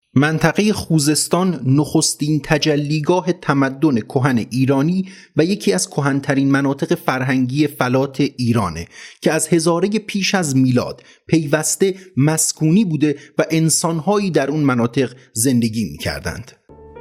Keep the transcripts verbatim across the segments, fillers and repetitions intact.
منطقه خوزستان نخستین تجلیگاه تمدن کهن ایرانی و یکی از کهن‌ترین مناطق فرهنگی فلات ایرانه که از هزاره پیش از میلاد پیوسته مسکونی بوده و انسان‌هایی در اون مناطق زندگی می‌کردند.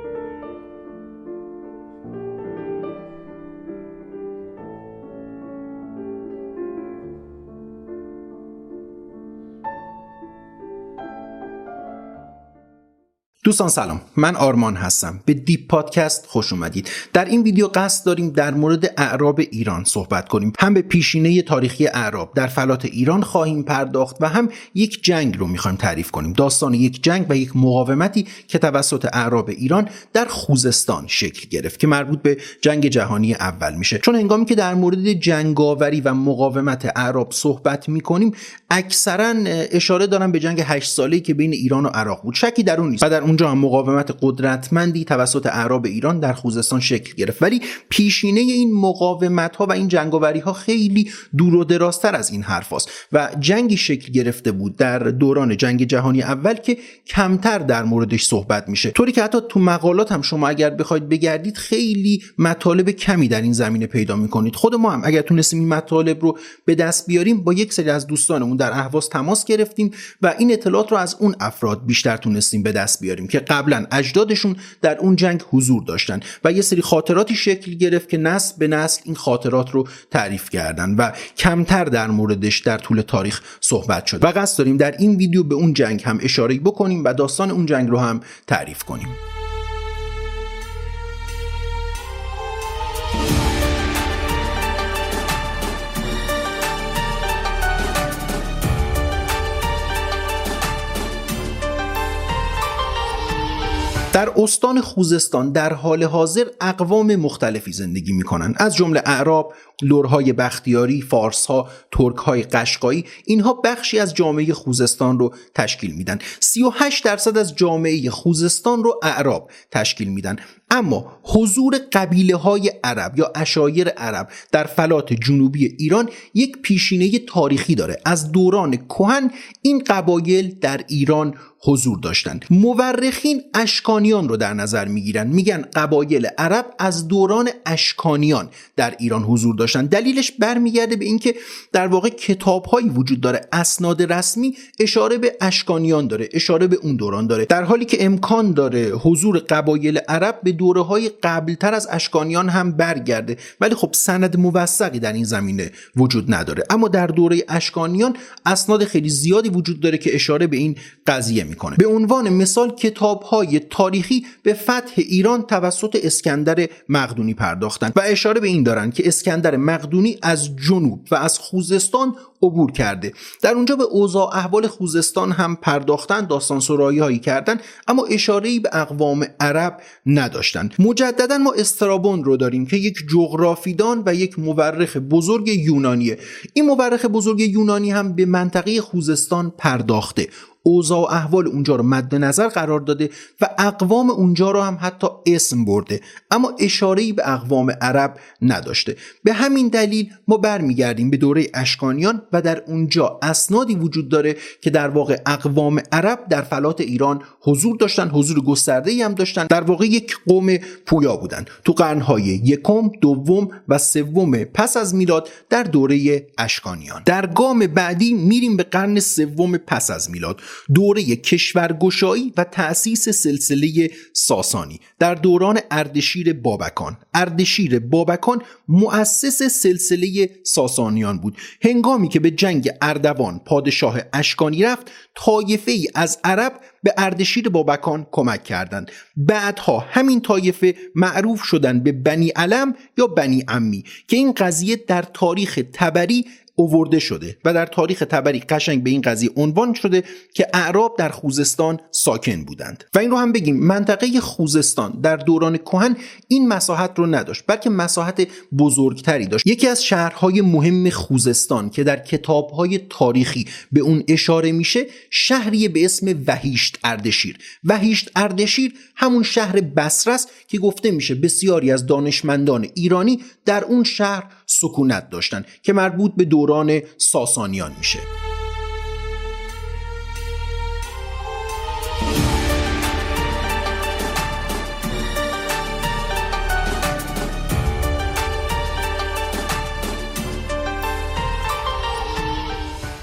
دوستان سلام، من آرمان هستم. به دیپ پادکست خوش اومدید. در این ویدیو قصد داریم در مورد اعراب ایران صحبت کنیم. هم به پیشینه تاریخی اعراب در فلات ایران خواهیم پرداخت و هم یک جنگ رو میخوایم تعریف کنیم. داستان یک جنگ و یک مقاومتی که توسط اعراب ایران در خوزستان شکل گرفت که مربوط به جنگ جهانی اول میشه. چون هنگامی که در مورد جنگاوری و مقاومت اعراب صحبت میکنیم اکثرا اشاره دارم به جنگ هشت ساله‌ای که بین ایران و عراق بود. شکی در اون نیست. و در اونجا هم مقاومت قدرتمندی توسط اعراب ایران در خوزستان شکل گرفت، ولی پیشینه این مقاومت ها و این جنگاوری ها خیلی دور و درازتر از این حرف هاست و جنگی شکل گرفته بود در دوران جنگ جهانی اول که کمتر در موردش صحبت میشه، طوری که حتی تو مقالات هم شما اگر بخواید بگردید خیلی مطالب کمی در این زمینه پیدا میکنید. خود ما هم اگر تونستیم این مطالب رو به دست بیاریم با یک سری از دوستانمون در اهواز تماس گرفتیم و این اطلاعات رو از اون افراد بیشتر تونستیم به دست بیاریم که قبلا اجدادشون در اون جنگ حضور داشتن و یه سری خاطراتی شکل گرفت که نسل به نسل این خاطرات رو تعریف کردن و کمتر در موردش در طول تاریخ صحبت شد و قصد داریم در این ویدیو به اون جنگ هم اشاره بکنیم و داستان اون جنگ رو هم تعریف کنیم. در استان خوزستان در حال حاضر اقوام مختلفی زندگی میکنن، از جمله اعراب، لرهای بختیاری، فارسها، ترکهای قشقایی. اینها بخشی از جامعه خوزستان رو تشکیل میدن. سی و هشت درصد از جامعه خوزستان رو اعراب تشکیل میدن. اما حضور قبیله های عرب یا عشایر عرب در فلات جنوبی ایران یک پیشینه تاریخی داره. از دوران کهن این قبایل در ایران حضور داشتند. مورخین اشکانیان رو در نظر میگیرن، میگن قبایل عرب از دوران اشکانیان در ایران حضور داشتن. دلیلش برمیگرده به اینکه در واقع کتاب‌هایی وجود داره، اسناد رسمی اشاره به اشکانیان داره، اشاره به اون دوران داره، در حالی که امکان داره حضور قبایل عرب به دوره‌های قبل‌تر از اشکانیان هم برگرده، ولی خب سند موثقی در این زمینه وجود نداره. اما در دوره اشکانیان اسناد خیلی زیادی وجود داره که اشاره به این قضیه میکنه. به عنوان مثال کتاب‌های تاریخی به فتح ایران توسط اسکندر مقدونی پرداختند و اشاره به این دارن که اسکندر مقدونی از جنوب و از خوزستان عبور کرده. در اونجا به اوضاع احوال خوزستان هم پرداختن، داستان سرایی هایی کردن، اما اشاره‌ای به اقوام عرب نداشتن. مجددا ما استرابون رو داریم که یک جغرافیدان و یک مورخ بزرگ یونانیه. این مورخ بزرگ یونانی هم به منطقه خوزستان پرداخته، اوضاع و احوال اونجا رو مد نظر قرار داده و اقوام اونجا رو هم حتی اسم برده، اما اشاره‌ای به اقوام عرب نداشته. به همین دلیل ما برمیگردیم به دوره اشکانیان و در اونجا اسنادی وجود داره که در واقع اقوام عرب در فلات ایران حضور داشتن، حضور گسترده‌ای هم داشتن. در واقع یک قوم پویا بودن تو قرن‌های یکم، دوم و سوم پس از میلاد در دوره اشکانیان. در گام بعدی میریم به قرن سوم پس از میلاد، دوره کشورگشایی و تأسیس سلسله ساسانی در دوران اردشیر بابکان. اردشیر بابکان مؤسس سلسله ساسانیان بود. هنگامی که به جنگ اردوان پادشاه اشکانی رفت، طایفه‌ای از عرب به اردشیر بابکان کمک کردند. بعدها همین طایفه معروف شدن به بنی علم یا بنی عمی که این قضیه در تاریخ طبری آورده شده و در تاریخ طبری قشنگ به این قضیه عنوان شده که اعراب در خوزستان ساکن بودند. و این رو هم بگیم منطقه خوزستان در دوران کهن این مساحت رو نداشت، بلکه مساحت بزرگتری داشت. یکی از شهرهای مهم خوزستان که در کتابهای تاریخی به اون اشاره میشه شهری به اسم وحیشت اردشیر. وحیشت اردشیر همون شهر بصره است که گفته میشه بسیاری از دانشمندان ایرانی در اون شهر سکونت داشتن که مربوط به دوران ساسانیان میشه.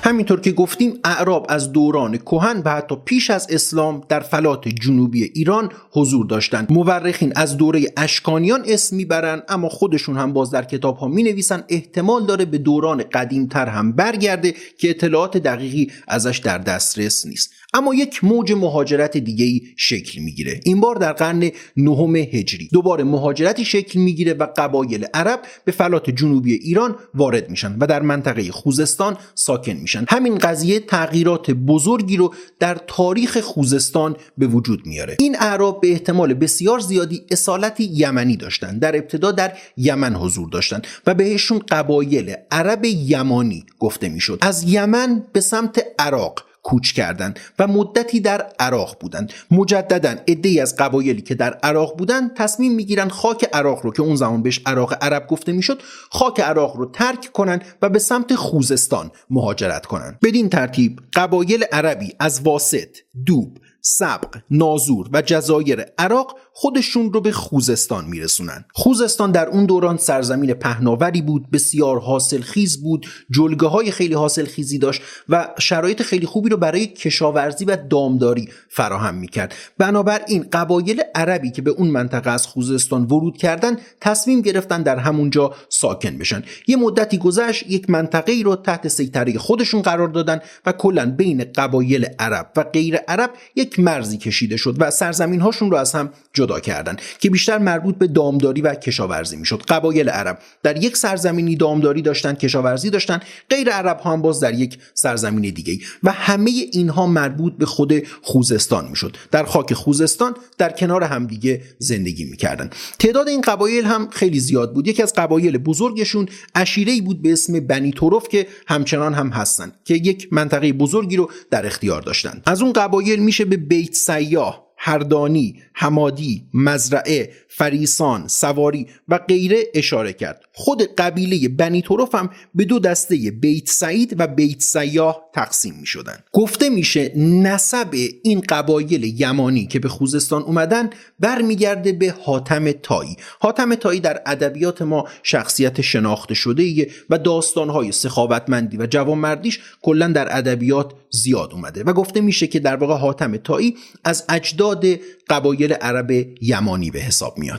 همینطور که گفتیم اعراب از دوران کهن و حتی پیش از اسلام در فلات جنوبی ایران حضور داشتند. مورخین از دوره اشکانیان اسم میبرن، اما خودشون هم باز در کتاب ها می نویسن احتمال داره به دوران قدیم تر هم برگرده که اطلاعات دقیقی ازش در دسترس نیست. اما یک موج مهاجرت دیگه‌ای شکل میگیره، این بار در قرن نهم هجری. دوباره مهاجرتی شکل میگیره و قبایل عرب به فلات جنوبی ایران وارد میشن و در منطقه خوزستان ساکن میشن. همین قضیه تغییرات بزرگی رو در تاریخ خوزستان به وجود میاره. این اعراب به احتمال بسیار زیادی اصالت یمنی داشتن، در ابتدا در یمن حضور داشتن و بهشون قبایل عرب یمانی گفته میشد. از یمن به سمت عراق کوچ کردند و مدتی در عراق بودند. مجددا عده‌ای از قبایلی که در عراق بودند تصمیم میگیرن خاک عراق رو که اون زمان بهش عراق عرب گفته میشد، خاک عراق رو ترک کنن و به سمت خوزستان مهاجرت کنن. بدین ترتیب قبایل عربی از واسط، دوب، سبق، نازور و جزایر عراق خودشون رو به خوزستان میرسونن. خوزستان در اون دوران سرزمین پهناوری بود، بسیار حاصلخیز بود، جلگه های خیلی حاصلخیزی داشت و شرایط خیلی خوبی رو برای کشاورزی و دامداری فراهم میکرد. بنابراین قبایل عربی که به اون منطقه از خوزستان ورود کردن تصمیم گرفتن در همونجا ساکن بشن. یه مدتی گذشت، یک منطقه‌ای رو تحت سیطره خودشون قرار دادن و کلاً بین قبایل عرب و غیر عرب یک مرزی کشیده شد و سرزمین هاشون رو از هم جدا کردن که بیشتر مربوط به دامداری و کشاورزی میشد. قبایل عرب در یک سرزمینی دامداری داشتن، کشاورزی داشتن، غیر عرب ها هم باز در یک سرزمین دیگه و همه اینها مربوط به خود خوزستان میشد. در خاک خوزستان در کنار همدیگه زندگی میکردن. تعداد این قبایل هم خیلی زیاد بود. یکی از قبایل بزرگشون عشیره‌ای بود به اسم بنی طرف که همچنان هم هستن که یک منطقه بزرگی رو در اختیار داشتن. از اون قبایل میشه به بیت سیاه، هردانی، حمادی، مزرعه، فریسان، سواری و غیره اشاره کرد. خود قبیله بنی طرف هم به دو دسته بیت سعید و بیت سیاه تقسیم می شدن. گفته میشه نسب این قبایل یمانی که به خوزستان اومدن برمیگرده به حاتم طایی. حاتم طایی در ادبیات ما شخصیت شناخته شده و داستانهای سخاوتمندی و جوانمردیش کلا در ادبیات زیاد اومده و گفته میشه که در واقع حاتم طایی از اجداد قبایل عرب یمانی به حساب میاد.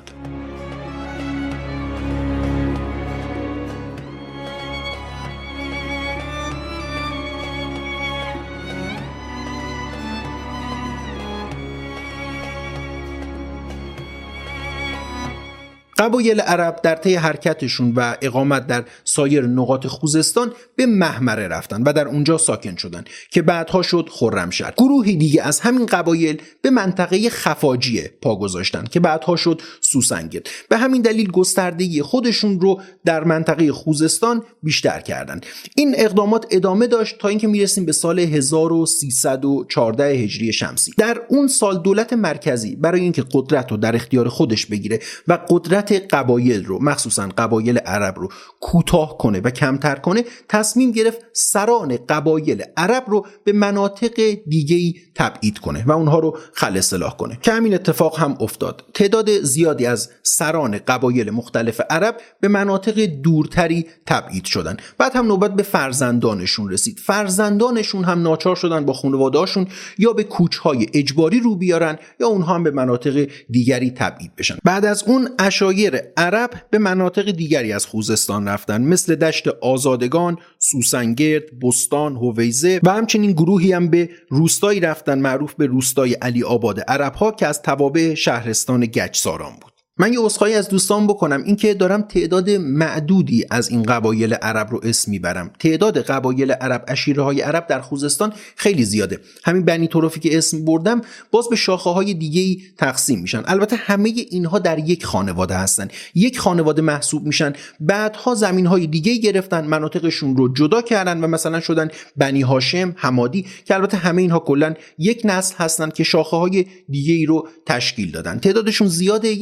قبایل عرب در طی حرکتشون و اقامت در سایر نقاط خوزستان به محمره رفتن و در اونجا ساکن شدن که بعدها شد خرمشهر. گروهی دیگه از همین قبایل به منطقه خفاجیه پا گذاشتن که بعدها شد سوسنگرد. به همین دلیل گستردگی خودشون رو در منطقه خوزستان بیشتر کردن. این اقدامات ادامه داشت تا اینکه میرسیم به سال هزار و سیصد و چهارده هجری شمسی. در اون سال دولت مرکزی برای اینکه قدرت رو در اختیار خودش بگیره و قدرت قبایل رو، مخصوصا قبایل عرب رو کوتاه کنه و کمتر کنه، تصمیم گرفت سران قبایل عرب رو به مناطق دیگه‌ای تبعید کنه و اونها رو خل اصلاح کنه که همین اتفاق هم افتاد. تعداد زیادی از سران قبایل مختلف عرب به مناطق دورتری تبعید شدن. بعد هم نوبت به فرزندانشون رسید. فرزندانشون هم ناچار شدن با خانواده‌هاشون یا به کوچ‌های اجباری رو بیارن یا اونها هم به مناطق دیگری تبعید بشن. بعد از اون اشایر عرب به مناطق دیگری از خوزستان رفتن، مثل دشت آزادگان، سوسنگرد، بستان، هویزه و همچنین گروهی هم به روستایی رفتن معروف به روستای علی آباد عرب‌ها که از توابع شهرستان گچساران بود. من یه عذرخواهی از دوستان بکنم، این که دارم تعداد معدودی از این قبایل عرب رو اسم میبرم. تعداد قبایل عرب، عشیره‌های عرب در خوزستان خیلی زیاده. همین بنی طرفی که اسم بردم باز به شاخه‌های دیگه‌ای تقسیم میشن. البته همه اینها در یک خانواده هستن، یک خانواده محسوب میشن. بعدها زمین‌های دیگه‌ای گرفتن، مناطقشون رو جدا کردن و مثلا شدن بنی هاشم، حمادی، که البته همه اینها کلاً یک نسل هستن که شاخه‌های دیگه‌ای رو تشکیل دادن. تعدادشون زیاده. یک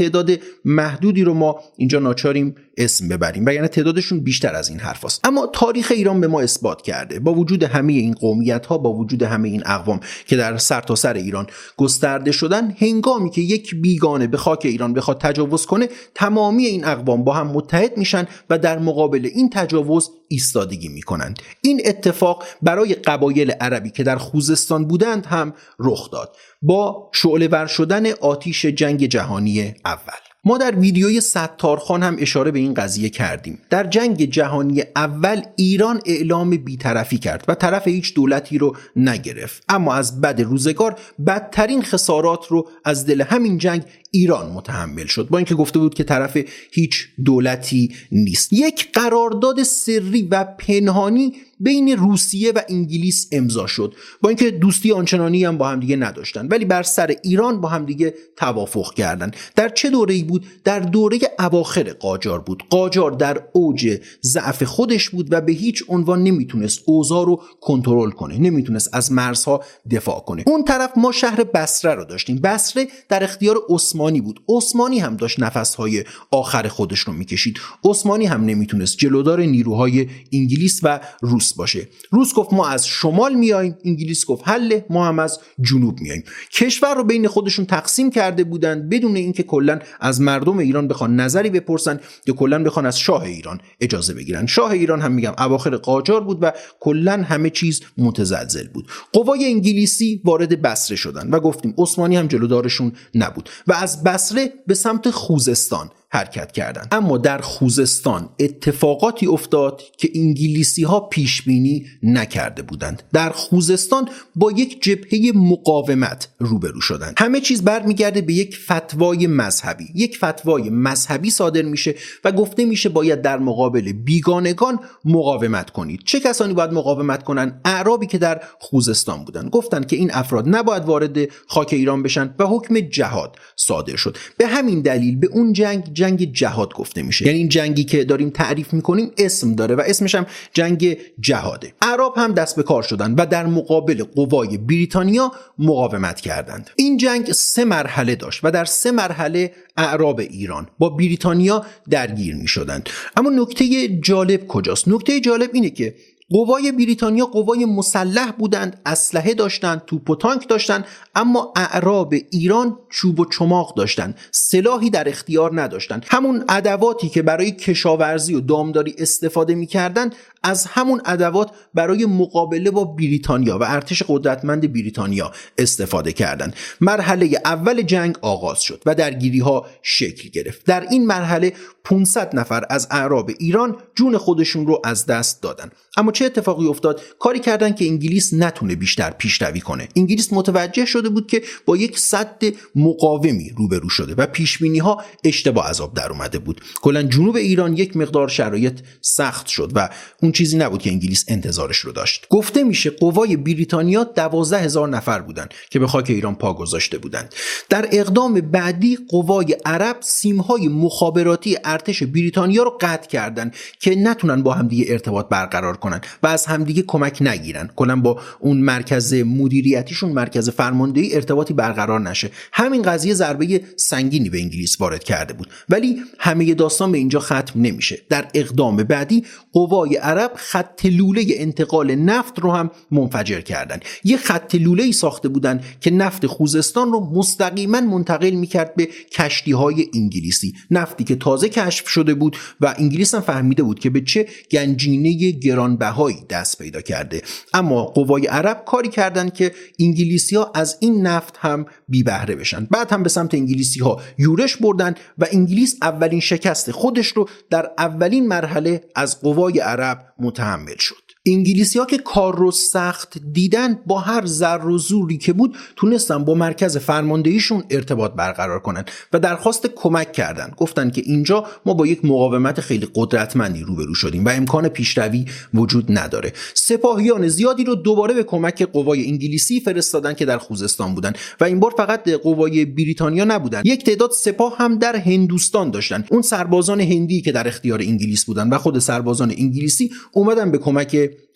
تعداد محدودی رو ما اینجا ناچاریم اسم ببریم و یعنی تعدادشون بیشتر از این حرف هست. اما تاریخ ایران به ما اثبات کرده با وجود همه این قومیت ها، با وجود همه این اقوام که در سرتاسر سر ایران گسترده شدن، هنگامی که یک بیگانه به خاک ایران بخواد تجاوز کنه، تمامی این اقوام با هم متحد میشن و در مقابل این تجاوز ایستادگی میکنند. این اتفاق برای قبایل عربی که در خوزستان بودند هم رخ داد با شعله ور شدن آتش جنگ جهانی اول. ما در ویدیوی ستارخان هم اشاره به این قضیه کردیم. در جنگ جهانی اول ایران اعلام بی‌طرفی کرد و طرف هیچ دولتی رو نگرفت، اما از بد روزگار بدترین خسارات رو از دل همین جنگ ایران متحمل شد، با اینکه گفته بود که طرف هیچ دولتی نیست. یک قرارداد سری و پنهانی بین روسیه و انگلیس امضا شد، با اینکه دوستی آنچنانی هم با هم دیگه نداشتن، ولی بر سر ایران با هم دیگه توافق کردن. در چه دوره‌ای بود؟ در دوره اواخر قاجار بود. قاجار در اوج ضعف خودش بود و به هیچ عنوان نمیتونست اوضاع رو کنترل کنه، نمیتونست از مرزها دفاع کنه. اون طرف ما شهر بصره رو داشتیم. بصره در اختیار عثمانی بود. عثمانی هم داشت نفسهای آخر خودش رو میکشید. عثمانی هم نمیتونست جلودار نیروهای انگلیس و روس باشه. روس گفت ما از شمال میایم، انگلیس گفت حله، ما هم از جنوب میایم. کشور رو بین خودشون تقسیم کرده بودند بدون اینکه کلا از مردم ایران بخوان نظری بپرسن یا کلا بخوان از شاه ایران اجازه بگیرن. شاه ایران هم میگم اواخر قاجار بود و کلا همه چیز متزلزل بود. قوای انگلیسی وارد بصره شدن و گفتیم عثمانی هم جلودارشون نبود و از بصره به سمت خوزستان حرکت کردند. اما در خوزستان اتفاقاتی افتاد که انگلیسی ها پیش بینی نکرده بودند. در خوزستان با یک جبهه مقاومت روبرو شدند. همه چیز برمیگرده به یک فتوای مذهبی. یک فتوای مذهبی صادر میشه و گفته میشه باید در مقابل بیگانگان مقاومت کنید. چه کسانی باید مقاومت کنن؟ اعرابی که در خوزستان بودند. گفتند که این افراد نباید وارد خاک ایران بشن و حکم جهاد صادر شد. به همین دلیل به اون جنگ جنگ جهاد گفته میشه. یعنی این جنگی که داریم تعریف میکنیم اسم داره و اسمش هم جنگ جهاده. اعراب هم دست به کار شدن و در مقابل قوای بریتانیا مقاومت کردند. این جنگ سه مرحله داشت و در سه مرحله اعراب ایران با بریتانیا درگیر میشدند. اما نکته جالب کجاست؟ نکته جالب اینه که قوای بریتانیا قوای مسلح بودند، اسلحه داشتند، توپ و تانک داشتند، اما اعراب ایران چوب و چماق داشتند، سلاحی در اختیار نداشتند. همون ادواتی که برای کشاورزی و دامداری استفاده می‌کردند، از همون ادوات برای مقابله با بریتانیا و ارتش قدرتمند بریتانیا استفاده کردند. مرحله اول جنگ آغاز شد و درگیری‌ها شکل گرفت. در این مرحله پانصد نفر از اعراب ایران جون خودشون رو از دست دادن. اما چه اتفاقی افتاد؟ کاری کردن که انگلیس نتونه بیشتر پیشروی کنه. انگلیس متوجه شده بود که با یک سد مقاومی روبرو شده و پیشبینی‌ها اشتباه عذاب در اومده بود. کلا جنوب ایران یک مقدار شرایط سخت شد و اون چیزی نبود که انگلیس انتظارش رو داشت. گفته میشه قوای بریتانیا دوازده هزار نفر بودن که به خاک ایران پا گذاشته بودند. در اقدام بعدی قوای عرب سیم‌های مخابراتی ارتش بریتانیا رو قطع کردند که نتونن با همدیگه ارتباط برقرار کنن و از همدیگه کمک نگیرن. کلا با اون مرکز مدیریتیشون، مرکز فرماندهی ارتباطی برقرار نشه. همین قضیه ضربه سنگینی به انگلیس وارد کرده بود. ولی همه داستان به اینجا ختم نمیشه. در اقدام بعدی قوای عرب خط لوله انتقال نفت رو هم منفجر کردن. یه خط لوله‌ای ساخته بودن که نفت خوزستان رو مستقیما منتقل میکرد به کشتی‌های انگلیسی. نفتی که تازه کشف شده بود و انگلیس هم فهمیده بود که به چه گنجینه گرانبهایی دست پیدا کرده. اما قوای عرب کاری کردن که انگلیسی‌ها از این نفت هم بی بهره بشن. بعد هم به سمت انگلیسی‌ها یورش بردن و انگلیس اولین شکست خودش رو در اولین مرحله از قوای عرب متحمل شد. انگلیسی ها که کار رو سخت دیدن، با هر ذر و زوری که بود تونستن با مرکز فرماندهیشون ارتباط برقرار کنن و درخواست کمک کردن. گفتن که اینجا ما با یک مقاومت خیلی قدرتمندی روبرو شدیم و امکان پیشروی وجود نداره. سپاهیان زیادی رو دوباره به کمک قوای انگلیسی فرستادن که در خوزستان بودن و این بار فقط قوای بریتانیا نبودن، یک تعداد سپاه هم در هندوستان داشتن. اون سربازان هندی که در اختیار انگلیس بودن و خود سربازان انگلیسی اومدن به کمک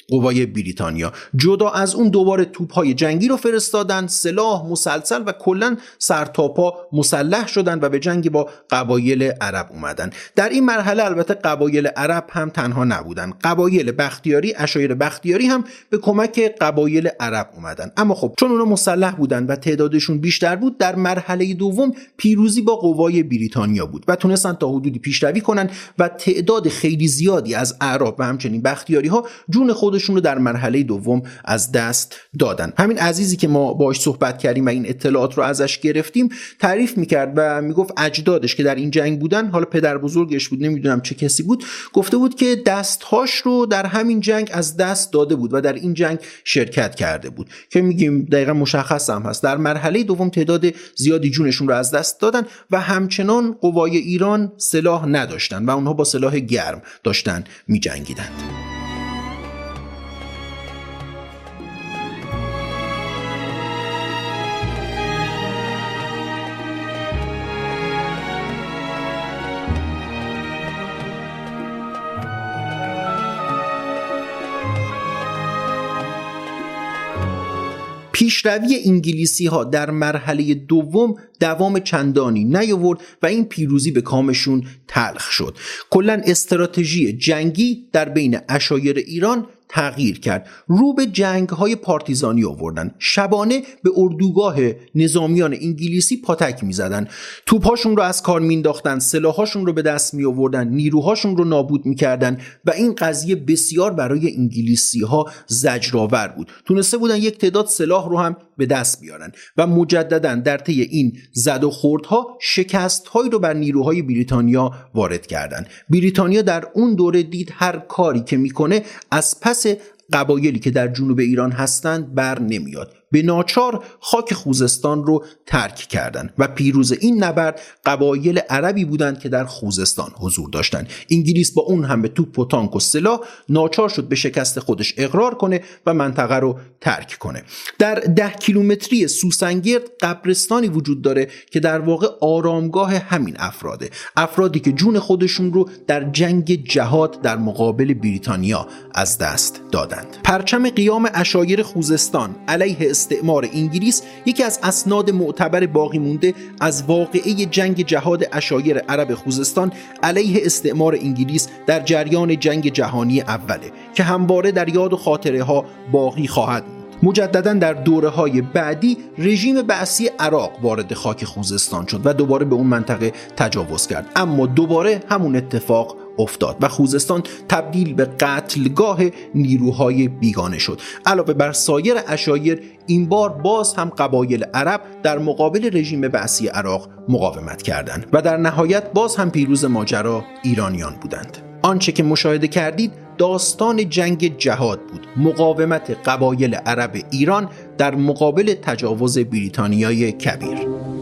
قوای بریتانیا. جدا از اون دوباره توپ‌های جنگی رو فرستادن، سلاح مسلسل و کلاً سرتاپا مسلح شدن و به جنگ با قبایل عرب اومدن. در این مرحله البته قبایل عرب هم تنها نبودن. قبایل بختیاری، عشایر بختیاری هم به کمک قبایل عرب اومدن. اما خب چون اونا مسلح بودن و تعدادشون بیشتر بود، در مرحله دوم پیروزی با قوای بریتانیا بود و تونستن تا حدودی پیشروی کنن و تعداد خیلی زیادی از اعراب و همچنین بختیاری ها جون خودشون رو در مرحله دوم از دست دادن. همین عزیزی که ما باهاش صحبت کردیم و این اطلاعات رو ازش گرفتیم تعریف میکرد و میگفت اجدادش که در این جنگ بودن، حالا پدر بزرگش بود نمیدونم چه کسی بود، گفته بود که دستهاش رو در همین جنگ از دست داده بود و در این جنگ شرکت کرده بود، که میگیم دقیقا مشخص هم هست. در مرحله دوم تعداد زیادی جونشون رو از دست دادن و همچنان قوای ایران سلاح نداشتن و اونها با سلاح گرم داشتن میجنگیدند. پیشروی انگلیسی ها در مرحله دوم دوام چندانی نیاورد و این پیروزی به کامشون تلخ شد. کلاً استراتژی جنگی در بین عشایر ایران تغییر کرد. رو به جنگ‌های پارتیزانی آوردن. شبانه به اردوگاه نظامیان انگلیسی پاتک می‌زدن. توپ‌هاشون رو از کار می‌انداختن، سلاح‌هاشون رو به دست می‌آوردن، نیروهاشون رو نابود می‌کردن و این قضیه بسیار برای انگلیسی‌ها زجرآور بود. تونسته بودن یک تعداد سلاح رو هم به دست بیارن و مجدداً در طی این زد و خوردها شکست‌هایی رو بر نیروهای بریتانیا وارد کردن. بریتانیا در اون دوره دید هر کاری که می‌کنه از پس قبایلی که در جنوب ایران هستند بر نمیاد. به ناچار خاک خوزستان رو ترک کردند و پیروز این نبرد قبایل عربی بودند که در خوزستان حضور داشتند. انگلیس با اون هم به توپ و تانک و سلاح ناچار شد به شکست خودش اقرار کنه و منطقه رو ترک کنه. در ده کیلومتری سوسنگرد قبرستانی وجود داره که در واقع آرامگاه همین افراده، افرادی که جون خودشون رو در جنگ جهاد در مقابل بریتانیا از دست دادند. پرچم قیام عشایر خوزستان علیه استعمار انگلیس یکی از اسناد معتبر باقی مونده از واقعه جنگ جهاد عشایر عرب خوزستان علیه استعمار انگلیس در جریان جنگ جهانی اوله که همواره در یاد و خاطره ها باقی خواهد بود. مجددا در دوره‌های بعدی رژیم بعثی عراق وارد خاک خوزستان شد و دوباره به اون منطقه تجاوز کرد، اما دوباره همون اتفاق افتاد و خوزستان تبدیل به قتلگاه نیروهای بیگانه شد. علاوه بر سایر عشایر این بار باز هم قبایل عرب در مقابل رژیم بعثی عراق مقاومت کردند و در نهایت باز هم پیروز ماجرا ایرانیان بودند. آنچه که مشاهده کردید داستان جنگ جهاد بود، مقاومت قبایل عرب ایران در مقابل تجاوز بریتانیای کبیر.